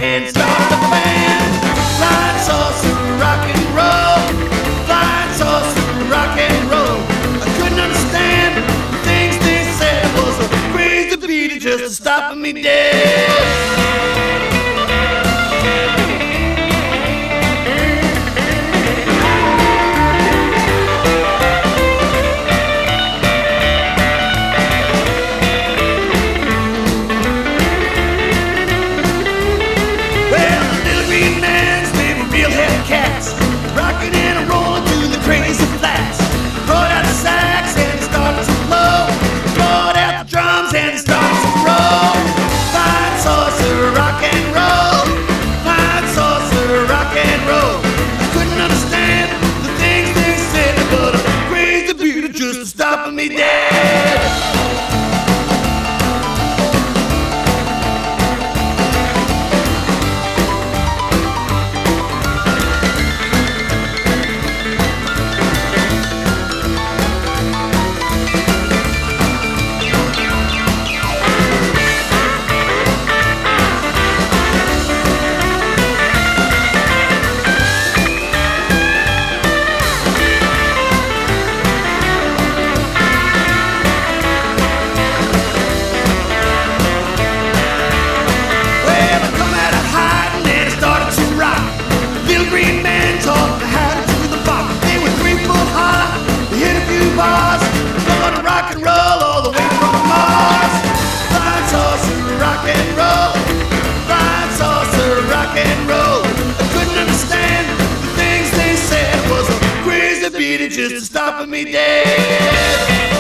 and started up a band. Flying saucer rock and roll, flying saucer rock and roll. I couldn't understand the things they said. It was a crazy beat, just stopping me dead. Rocking and rolling to the crazy flats. Brought out the sax and it started to blow. Brought out the drums and it started to roll. Flying saucer rock and roll, flying saucer rock and roll. I couldn't understand the things they said, but a crazy beat just stopping me dead. Rock and roll all the way from Mars. Flying saucer rock and roll, flying saucer rock and roll. I couldn't understand the things they said. It was a crazy beat, it just stopping me dead.